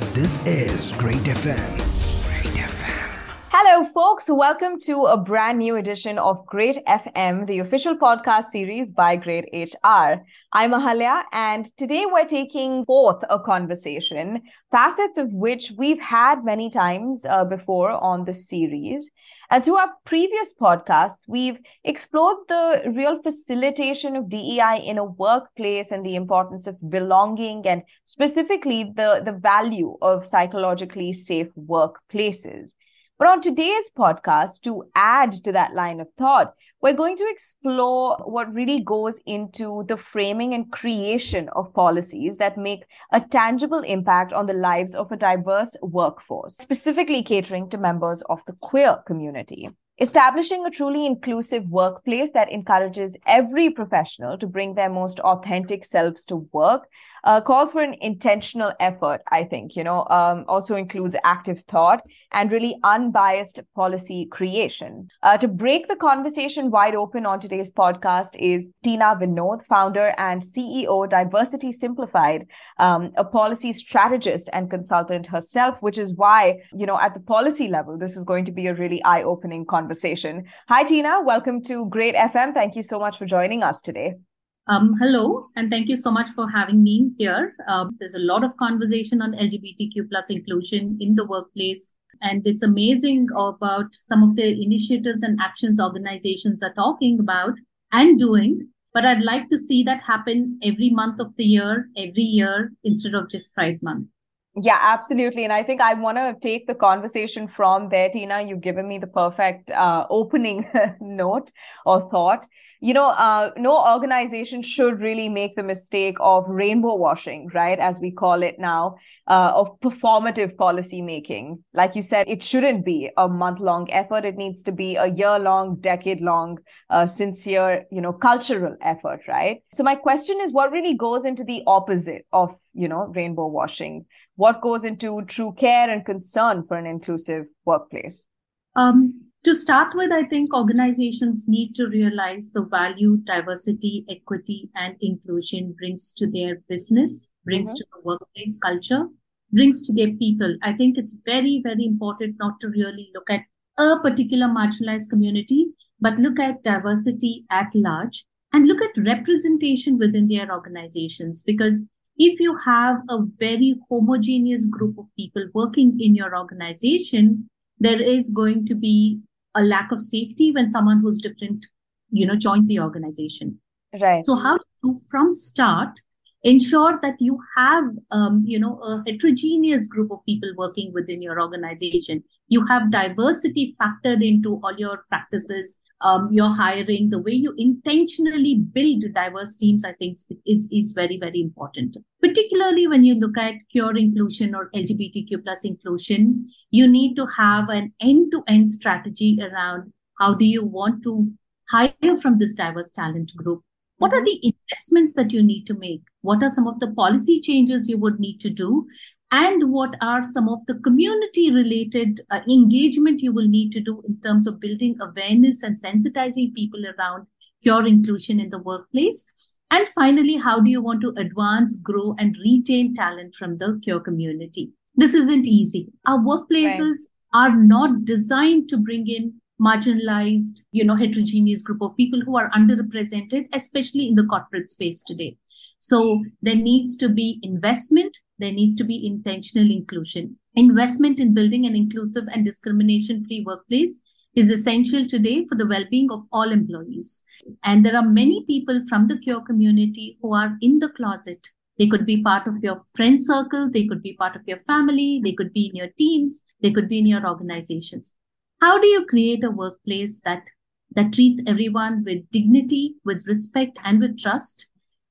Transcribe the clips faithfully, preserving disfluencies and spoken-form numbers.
This is Great F M. Great F M. Hello, folks. Welcome to a brand new edition of Great F M, the official podcast series by Great H R. I'm Ahalya, and today we're taking forth a conversation, facets of which we've had many times uh, before on the series. And through our previous podcasts, we've explored the real facilitation of D E I in a workplace and the importance of belonging and specifically the, the value of psychologically safe workplaces. But on today's podcast, to add to that line of thought, we're going to explore what really goes into the framing and creation of policies that make a tangible impact on the lives of a diverse workforce, specifically catering to members of the queer community. Establishing a truly inclusive workplace that encourages every professional to bring their most authentic selves to work uh, calls for an intentional effort, I think, you know, um, also includes active thought and really unbiased policy creation. Uh, to break the conversation wide open on today's podcast is Tina Vinod, founder and C E O, Diversity Simplified, um, a policy strategist and consultant herself, which is why, you know, at the policy level, this is going to be a really eye-opening conversation. Hi, Tina. Welcome to Great F M. Thank you so much for joining us today. Um, hello, and thank you so much for having me here. Um, there's a lot of conversation on L G B T Q plus inclusion in the workplace, and it's amazing about some of the initiatives and actions organizations are talking about and doing. But I'd like to see that happen every month of the year, every year, instead of just Pride Month. Yeah, absolutely. And I think I want to take the conversation from there, Tina. You've given me the perfect uh, opening note or thought. You know, uh, no organization should really make the mistake of rainbow washing, right, as we call it now, uh, of performative policy making. Like you said, it shouldn't be a month-long effort. It needs to be a year-long, decade-long, uh, sincere, you know, cultural effort, right? So my question is, what really goes into the opposite of, you know, rainbow washing? What goes into true care and concern for an inclusive workplace? Um, to start with, I think organizations need to realize the value diversity, equity, and inclusion brings to their business, brings mm-hmm. to the workplace culture, brings to their people. I think it's very, very important not to really look at a particular marginalized community, but look at diversity at large and look at representation within their organizations. Because if you have a very homogeneous group of people working in your organization, there is going to be a lack of safety when someone who's different, you know, joins the organization. Right. So how to, from start, ensure that you have, um, you know, a heterogeneous group of people working within your organization. You have diversity factored into all your practices, um, your hiring, the way you intentionally build diverse teams, I think is, is very, very important. Particularly when you look at queer inclusion or L G B T Q plus inclusion, you need to have an end-to-end strategy around how do you want to hire from this diverse talent group? What are the investments that you need to make? What are some of the policy changes you would need to do? And what are some of the community-related uh, engagement you will need to do in terms of building awareness and sensitizing people around queer inclusion in the workplace? And finally, how do you want to advance, grow, and retain talent from the queer community? This isn't easy. Our workplaces right. are not designed to bring in marginalized, you know, heterogeneous group of people who are underrepresented, especially in the corporate space today. So there needs to be investment. There needs to be intentional inclusion. Investment in building an inclusive and discrimination-free workplace is essential today for the well-being of all employees. And there are many people from the queer community who are in the closet. They could be part of your friend circle. They could be part of your family. They could be in your teams. They could be in your organizations. How do you create a workplace that, that treats everyone with dignity, with respect, and with trust?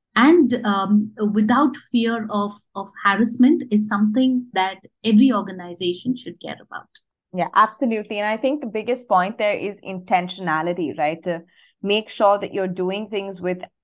And um, without fear of, of harassment is something that every organization should care about. Yeah, absolutely. And I think the biggest point there is intentionality, right? To make sure that you're doing things with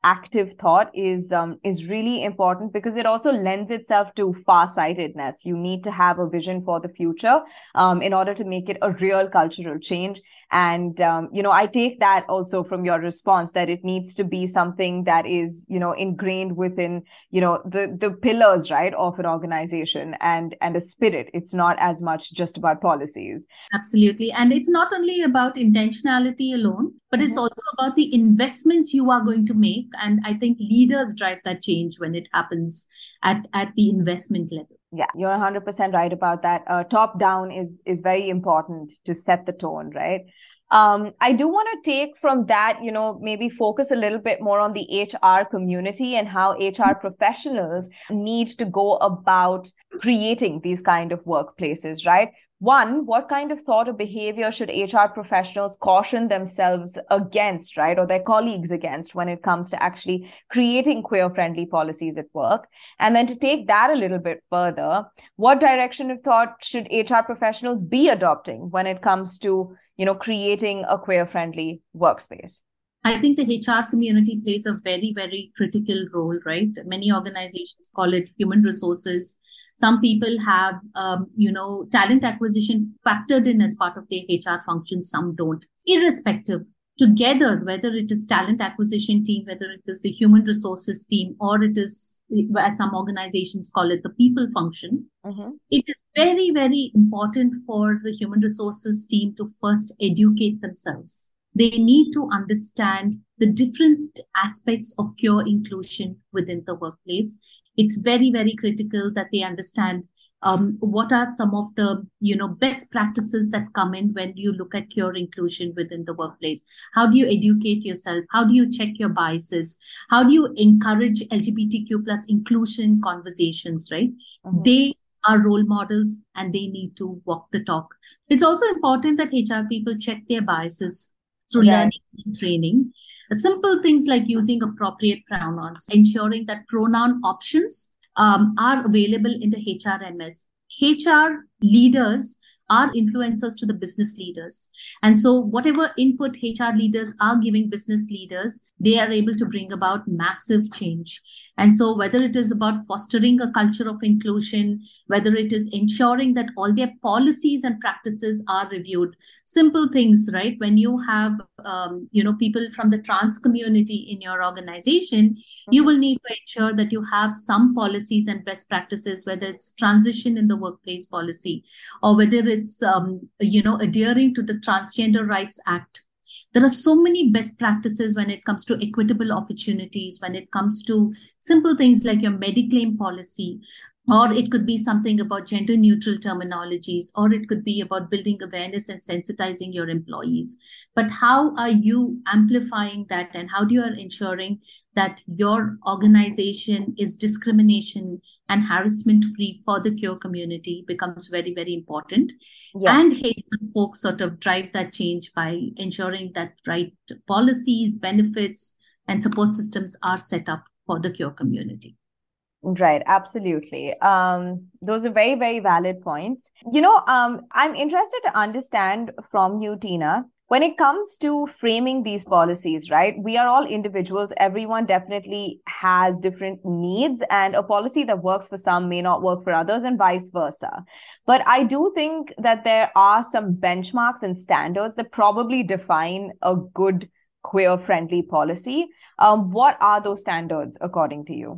active thought is um, is really important, because it also lends itself to far-sightedness. You need to have a vision for the future um, in order to make it a real cultural change. And, um, you know, I take that also from your response, that it needs to be something that is, you know, ingrained within, you know, the, the pillars, right, of an organization, and, and a spirit. It's not as much just about policies. Absolutely. And it's not only about intentionality alone, but mm-hmm. it's also about the investments you are going to make. And I think leaders drive that change when it happens at, at the investment level. Yeah, you're one hundred percent right about that. Uh, top down is is very important to set the tone, right? Um, I do want to take from that, you know, maybe focus a little bit more on the H R community and how H R professionals need to go about creating these kind of workplaces, right? One, what kind of thought or behavior should H R professionals caution themselves against, right, or their colleagues against, when it comes to actually creating queer-friendly policies at work? And then to take that a little bit further, what direction of thought should H R professionals be adopting when it comes to, you know, creating a queer-friendly workspace? I think the H R community plays a very, very critical role, right? Many organizations call it human resources. Some people have, um, you know, talent acquisition factored in as part of their H R function. Some don't. Irrespective, together, whether it is talent acquisition team, whether it is the human resources team, or it is, as some organizations call it, the people function, mm-hmm. it is very, very important for the human resources team to first educate themselves. They need to understand the different aspects of queer inclusion within the workplace. It's very, very critical that they understand um, what are some of the, you know, best practices that come in when you look at queer inclusion within the workplace. How do you educate yourself? How do you check your biases? How do you encourage L G B T Q plus inclusion conversations, right? Mm-hmm. They are role models and they need to walk the talk. It's also important that H R people check their biases through yeah. learning and training. Simple things like using appropriate pronouns, ensuring that pronoun options um, are available in the H R M S. H R leaders are influencers to the business leaders. And so whatever input H R leaders are giving business leaders, they are able to bring about massive change. And so whether it is about fostering a culture of inclusion, whether it is ensuring that all their policies and practices are reviewed, simple things, right? When you have, um, you know, people from the trans community in your organization, mm-hmm. you will need to ensure that you have some policies and best practices, whether it's transition in the workplace policy, or whether it's, um, you know, adhering to the Transgender Rights Act. There are so many best practices when it comes to equitable opportunities, when it comes to simple things like your Mediclaim policy, or it could be something about gender neutral terminologies, or it could be about building awareness and sensitizing your employees. But how are you amplifying that, and how do you are ensuring that your organization is discrimination and harassment free for the queer community becomes very, very important. Yeah. And H R folks sort of drive that change by ensuring that right policies, benefits, and support systems are set up for the queer community. Right, absolutely. Um, those are very, very valid points. You know, um, I'm interested to understand from you, Tina, when it comes to framing these policies, right? We are all individuals. Everyone definitely has different needs, and a policy that works for some may not work for others, and vice versa. But I do think that there are some benchmarks and standards that probably define a good queer-friendly policy. Um, what are those standards according to you?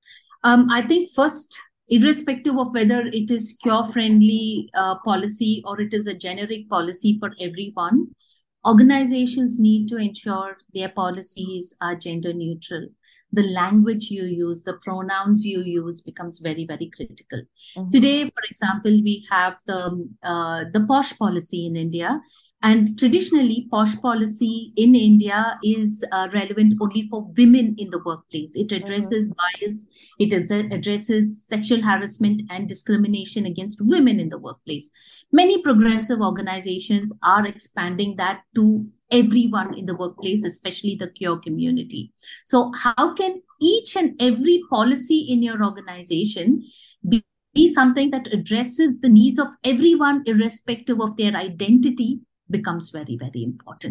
Um, I think first, irrespective of whether it is queer-friendly uh, policy or it is a generic policy for everyone, organizations need to ensure their policies are gender neutral. The language you use, the pronouns you use becomes very, very critical. Mm-hmm. Today, for example, we have the uh, the POSH policy in India. And traditionally, POSH policy in India is uh, relevant only for women in the workplace. It addresses mm-hmm. bias, it ad- addresses sexual harassment and discrimination against women in the workplace. Many progressive organizations are expanding that to everyone in the workplace, especially the queer community. So how can each and every policy in your organization be, be something that addresses the needs of everyone, irrespective of their identity, becomes very, very important.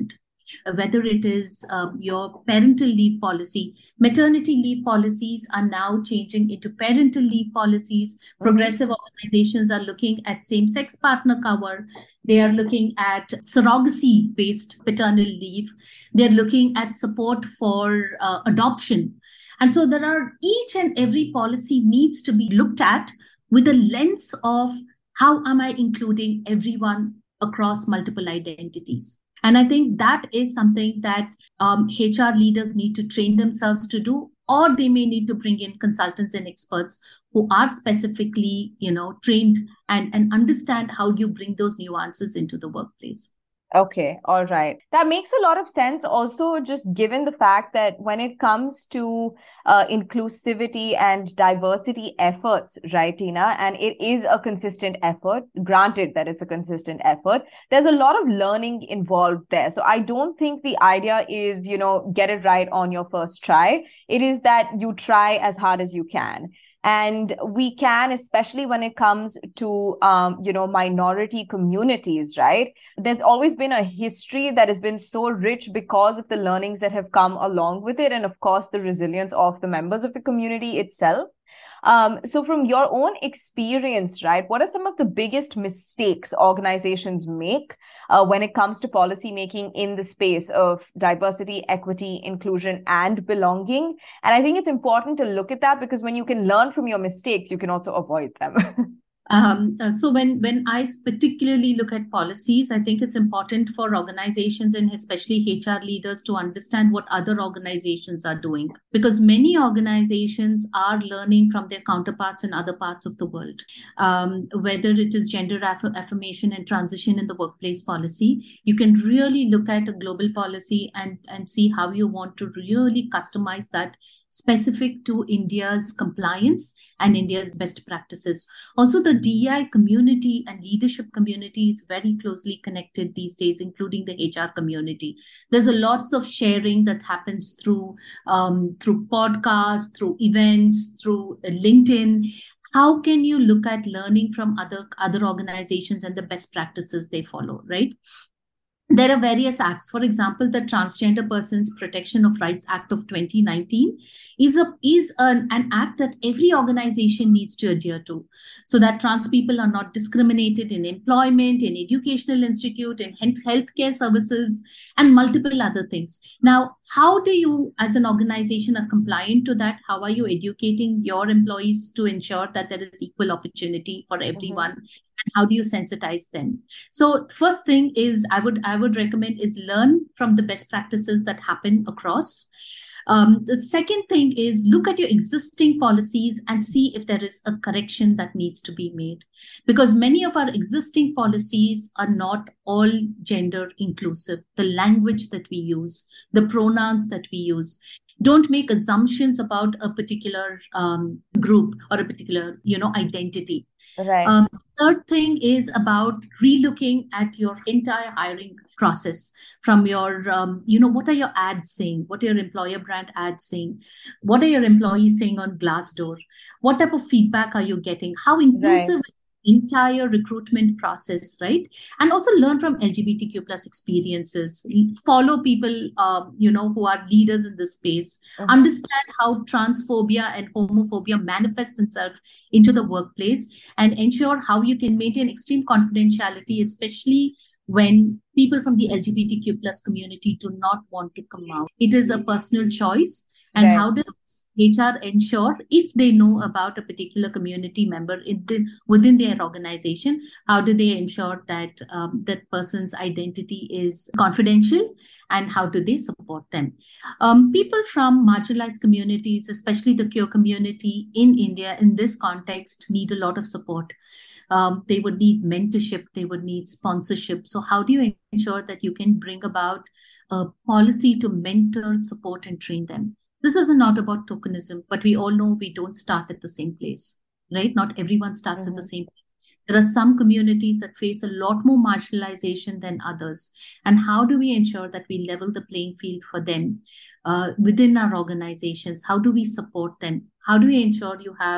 whether it is um, your parental leave policy. Maternity leave policies are now changing into parental leave policies. Mm-hmm. Progressive organizations are looking at same-sex partner cover. They are looking at surrogacy-based paternal leave. They're looking at support for uh, adoption. And so there are, each and every policy needs to be looked at with a lens of how am I including everyone across multiple identities. And I think that is something that um, H R leaders need to train themselves to do, or they may need to bring in consultants and experts who are specifically, you know, trained and, and understand how you bring those nuances into the workplace. Okay, all right. That makes a lot of sense. Also, just given the fact that when it comes to uh, inclusivity and diversity efforts, right, Tina, and it is a consistent effort, granted that it's a consistent effort, there's a lot of learning involved there. So I don't think the idea is, you know, get it right on your first try. It is that you try as hard as you can. And we can, especially when it comes to, um, you know, minority communities, right? There's always been a history that has been so rich because of the learnings that have come along with it. And of course, the resilience of the members of the community itself. Um, so from your own experience, right, what are some of the biggest mistakes organizations make uh, when it comes to policy making in the space of diversity, equity, inclusion, and belonging? And I think it's important to look at that because when you can learn from your mistakes, you can also avoid them. Um, uh, so when, when I particularly look at policies, I think it's important for organizations and especially H R leaders to understand what other organizations are doing, because many organizations are learning from their counterparts in other parts of the world. Um, whether it is gender aff- affirmation and transition in the workplace policy, you can really look at a global policy and, and see how you want to really customize that specific to India's compliance and India's best practices. Also, the D E I community and leadership community is very closely connected these days, including the H R community. There's a lots of sharing that happens through um, through podcasts, through events, through LinkedIn. How can you look at learning from other other organizations and the best practices they follow, right? There are various acts. For example, the Transgender Persons Protection of Rights Act of twenty nineteen is a is an, an act that every organization needs to adhere to, so that trans people are not discriminated in employment, in educational institute, in healthcare services, and multiple other things. Now, how do you, as an organization, are compliant to that? How are you educating your employees to ensure that there is equal opportunity for everyone? Mm-hmm. And how do you sensitize them? So first thing is I would I would recommend is learn from the best practices that happen across. Um, the second thing is look at your existing policies and see if there is a correction that needs to be made. Because many of our existing policies are not all gender inclusive. The language that we use, the pronouns that we use. Don't make assumptions about a particular um, group or a particular, you know, identity. Right. Um, third thing is about relooking at your entire hiring process from your, um, you know, what are your ads saying? What are your employer brand ads saying? What are your employees saying on Glassdoor? What type of feedback are you getting? How inclusive right. entire recruitment process, right? And also learn from L G B T Q plus experiences, follow people, uh, you know, who are leaders in this space, mm-hmm. understand how transphobia and homophobia manifests themselves into the workplace, and ensure how you can maintain extreme confidentiality, especially when people from the L G B T Q plus community do not want to come out. It is a personal choice. And right. how does H R ensure, if they know about a particular community member in the, within their organization, how do they ensure that um, that person's identity is confidential, and how do they support them? Um, people from marginalized communities, especially the queer community in India, in this context, need a lot of support. Um, they would need mentorship, they would need sponsorship. So how do you ensure that you can bring about a policy to mentor, support, and train them? This is not about tokenism, but we all know we don't start at the same place, right? Not everyone starts mm-hmm. at the same place. There are some communities that face a lot more marginalization than others. And how do we ensure that we level the playing field for them uh, within our organizations? How do we support them? How do we ensure you have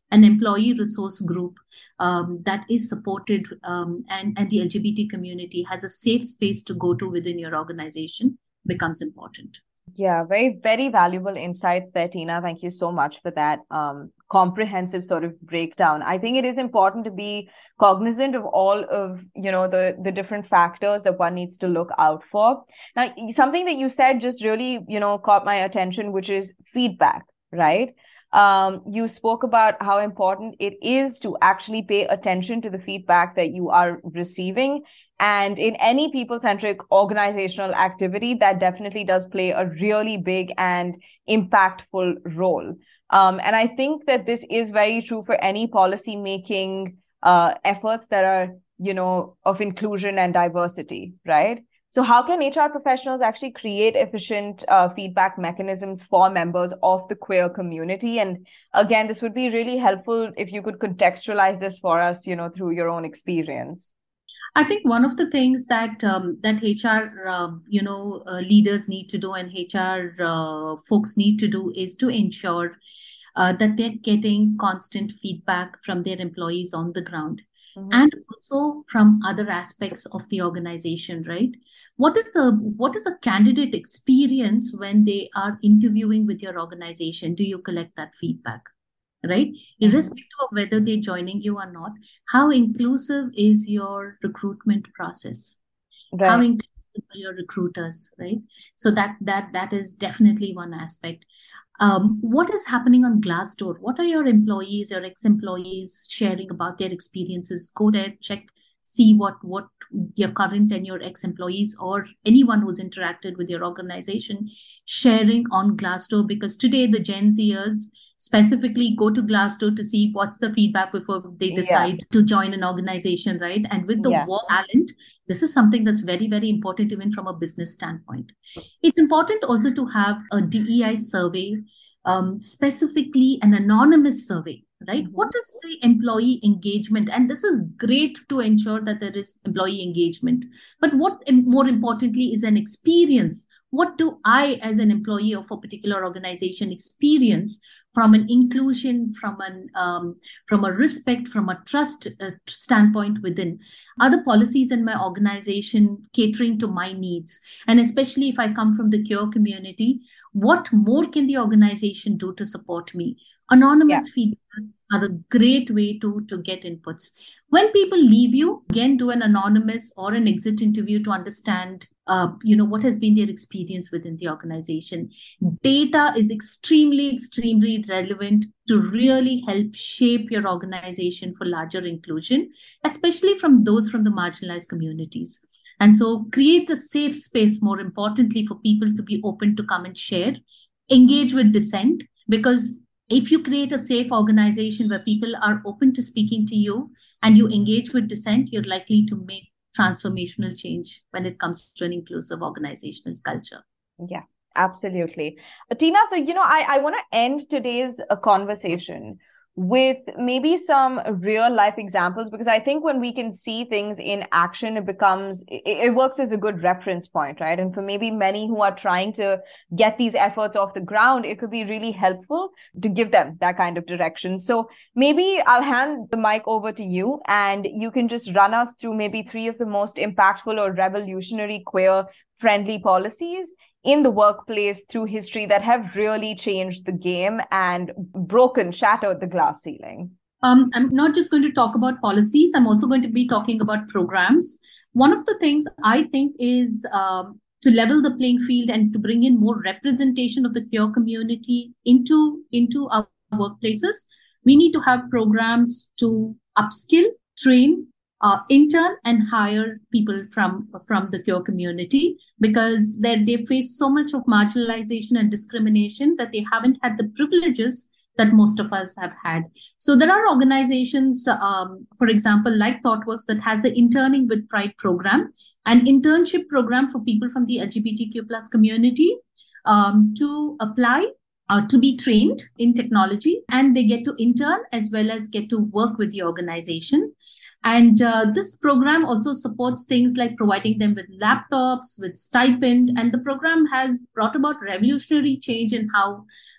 an employee resource group um, that is supported um, and, and the L G B T community has a safe space to go to within your organization becomes important. Yeah, very, very valuable insights there, Tina. Thank you so much for that um, comprehensive sort of breakdown. I think it is important to be cognizant of all of, you know, the, the different factors that one needs to look out for. Now, something that you said just really, you know, caught my attention, which is feedback, right? Um, you spoke about how important it is to actually pay attention to the feedback that you are receiving. And in any people-centric organizational activity, that definitely does play a really big and impactful role. Um, and I think that this is very true for any policy-making uh, efforts that are, you know, of inclusion and diversity, right? So how can H R professionals actually create efficient uh, feedback mechanisms for members of the queer community? And again, this would be really helpful if you could contextualize this for us, you know, through your own experience. I think one of the things that um, that H R uh, you know uh, leaders need to do and H R uh, folks need to do is to ensure uh, that they're getting constant feedback from their employees on the ground. Mm-hmm. And also from other aspects of the organization, right? What is a what is a candidate experience when they are interviewing with your organization? Do you collect that feedback, right? Mm-hmm. Irrespective of whether they're joining you or not, how inclusive is your recruitment process? Right. How inclusive are your recruiters, right? So that that that is definitely one aspect. Um, what is happening on Glassdoor? What are your employees, your ex-employees sharing about their experiences? Go there, check, see what, what your current and your ex-employees or anyone who's interacted with your organization sharing on Glassdoor, because today the Gen Zers specifically go to Glassdoor to see what's the feedback before they decide yeah. to join an organization, right? And with the yeah. war talent, this is something that's very, very important even from a business standpoint. It's important also to have a D E I survey, um, specifically an anonymous survey, right? Mm-hmm. What is the employee engagement? And this is great to ensure that there is employee engagement. But what more importantly is an experience. What do I, as an employee of a particular organization, experience from an inclusion, from an um, from a respect, from a trust uh, standpoint within? Are the policies in my organization catering to my needs? And especially if I come from the queer community, what more can the organization do to support me? Anonymous yeah. feedbacks are a great way to, to get inputs. When people leave you, again, do an anonymous or an exit interview to understand Uh, you know, what has been their experience within the organization. Data is extremely, extremely relevant to really help shape your organization for larger inclusion, especially from those from the marginalized communities. And so create a safe space, more importantly, for people to be open to come and share, engage with dissent, because if you create a safe organization where people are open to speaking to you and you engage with dissent, you're likely to make transformational change when it comes to an inclusive organizational culture. Yeah, absolutely. Tina, so, you know, I, I want to end today's uh, conversation with maybe some real life examples, because I think when we can see things in action, it becomes, it, it works as a good reference point, right? And for maybe many who are trying to get these efforts off the ground, it could be really helpful to give them that kind of direction. So maybe I'll hand the mic over to you and you can just run us through maybe three of the most impactful or revolutionary queer friendly policies in the workplace through history that have really changed the game and broken, shattered the glass ceiling. Um, I'm not just going to talk about policies. I'm also going to be talking about programs. One of the things I think is um, to level the playing field and to bring in more representation of the queer community into, into our workplaces. We need to have programs to upskill, train, Uh, intern and hire people from from the queer community, because they they face so much of marginalization and discrimination that they haven't had the privileges that most of us have had. So there are organizations, um, for example, like ThoughtWorks, that has the Interning with Pride program, an internship program for people from the L G B T Q plus community um, to apply, uh, to be trained in technology, and they get to intern as well as get to work with the organization. And uh, this program also supports things like providing them with laptops, with stipend, and the program has brought about revolutionary change in how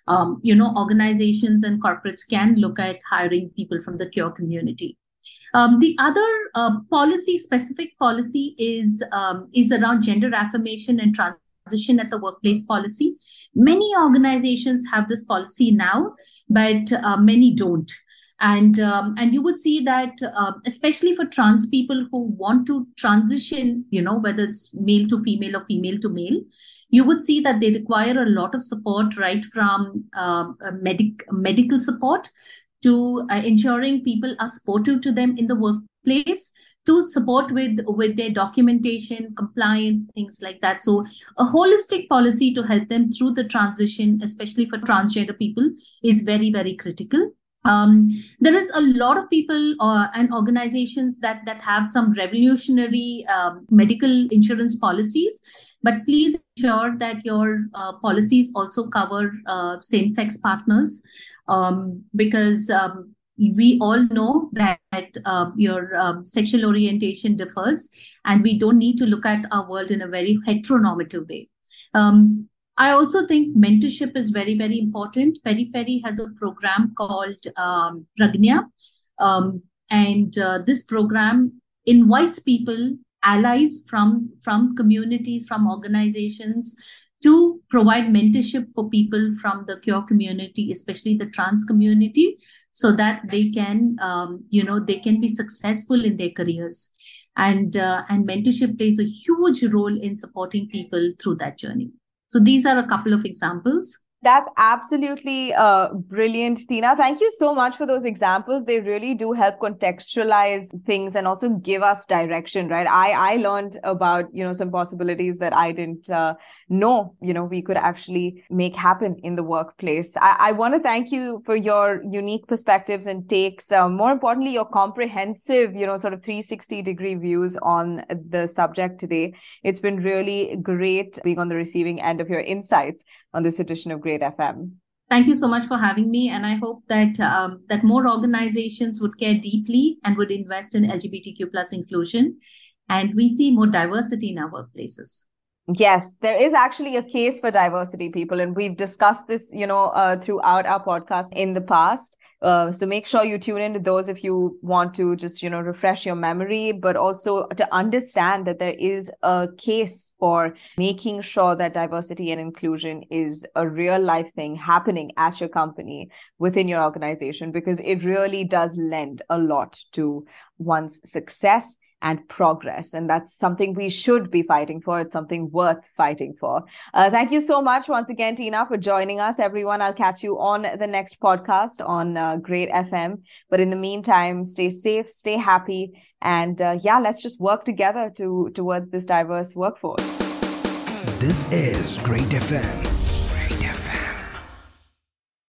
um, you know, organizations and corporates can look at hiring people from the queer community. Um, the other uh, policy, specific policy is um, is around gender affirmation and transition at the workplace policy. Many organizations have this policy now, but uh, many don't. And um, and you would see that, uh, especially for trans people who want to transition, you know, whether it's male to female or female to male, you would see that they require a lot of support, right from uh, medic medical support to uh, ensuring people are supportive to them in the workplace, to support with with their documentation, compliance, things like that. So a holistic policy to help them through the transition, especially for transgender people, is very, very critical. Um, there is a lot of people uh, and organizations that that have some revolutionary um, medical insurance policies, but please ensure that your uh, policies also cover uh, same-sex partners, um, because um, we all know that uh, your um, sexual orientation differs, and we don't need to look at our world in a very heteronormative way. Um, I also think mentorship is very, very important. Periphery has a program called um, Pragnya. Um, and uh, this program invites people, allies from, from communities, from organizations, to provide mentorship for people from the queer community, especially the trans community, so that they can, um, you know, they can be successful in their careers. And, uh, and mentorship plays a huge role in supporting people through that journey. So these are a couple of examples. That's absolutely uh, brilliant, Tina. Thank you so much for those examples. They really do help contextualize things and also give us direction, right? I, I learned about, you know, some possibilities that I didn't uh, know, you know, we could actually make happen in the workplace. I, I want to thank you for your unique perspectives and takes. Uh, more importantly, your comprehensive, you know, sort of three sixty degree views on the subject today. It's been really great being on the receiving end of your insights on this edition of Great F M. Thank you so much for having me. And I hope that um, that more organizations would care deeply and would invest in L G B T Q plus inclusion. And we see more diversity in our workplaces. Yes, there is actually a case for diversity, people. And we've discussed this, you know, uh, throughout our podcast in the past. Uh, so make sure you tune into those if you want to just, you know, refresh your memory, but also to understand that there is a case for making sure that diversity and inclusion is a real life thing happening at your company, within your organization, because it really does lend a lot to one's success and progress. And that's something we should be fighting for. It's something worth fighting for. Uh, thank you so much once again, Tina, for joining us. Everyone, I'll catch you on the next podcast on uh, Great F M. But in the meantime, stay safe, stay happy. And uh, yeah, let's just work together to towards this diverse workforce. This is Great F M.